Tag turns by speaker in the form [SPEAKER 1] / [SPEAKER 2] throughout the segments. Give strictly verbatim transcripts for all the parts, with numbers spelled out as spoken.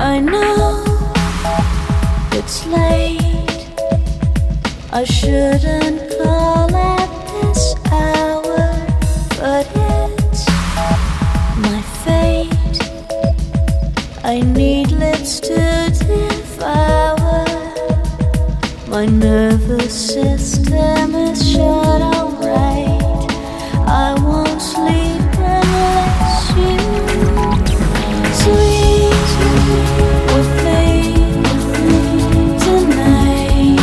[SPEAKER 1] I know it's late. I shouldn't call at this hour, but it's my fate. I need lips to devour. My nervous system is shut alright. I won't sleep unless you sleep with me tonight.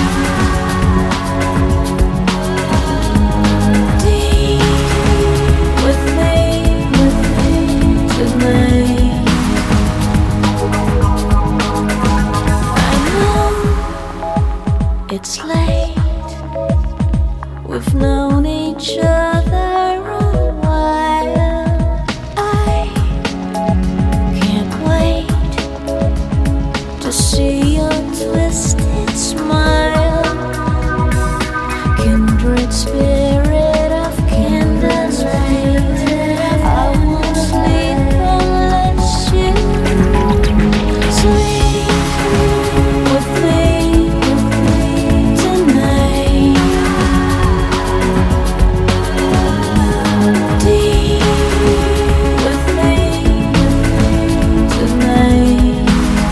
[SPEAKER 1] Deep with me tonight. I know it's late. We've known each other a while. I can't wait to see your twisted smile. Kindred spirit of candlelight. I won't sleep unless you sleep with me tonight. Deep with me tonight.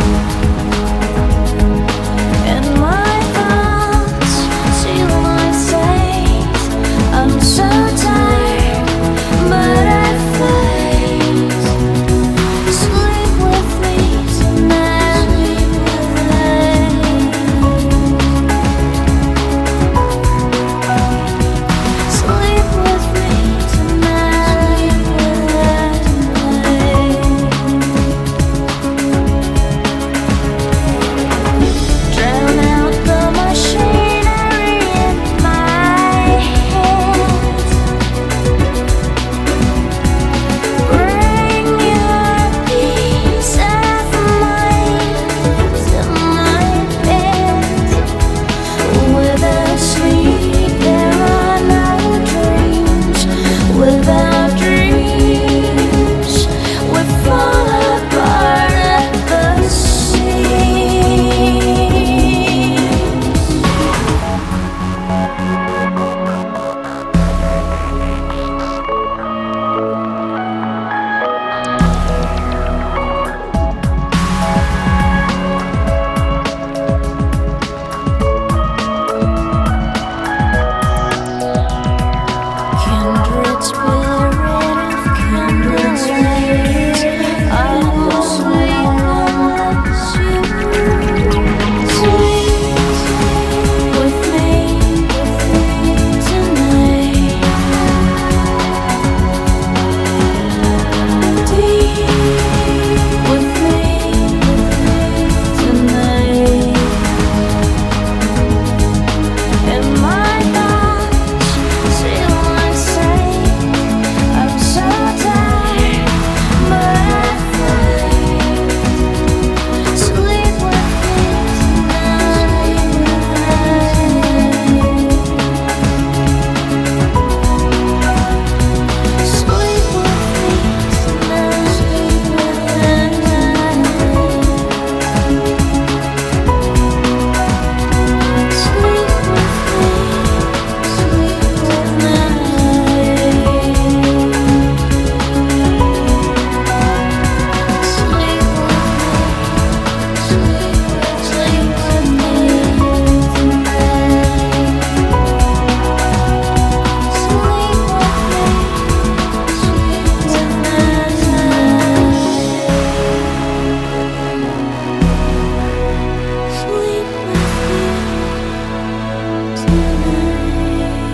[SPEAKER 1] And my thoughts seal my fate. I'm so tired, but I fight. Sleep with me tonight. Sleep with me tonight. Drown out the machinery in my head. Bring your peace of mind to my bed. Without sleep there are no dreams. Without dreams we fall apart at the seams. Kindred spirit of candlelight. I will sleep unless you sleep with me tonight. Deep with me tonight. And my thoughts seal my fate. I'm so tired, but I fight. Sleep with me tonight. Sleep with me tonight. Sleep with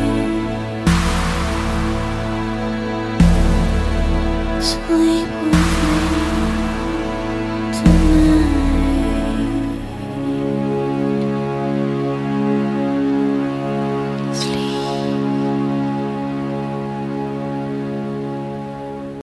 [SPEAKER 1] Sleep with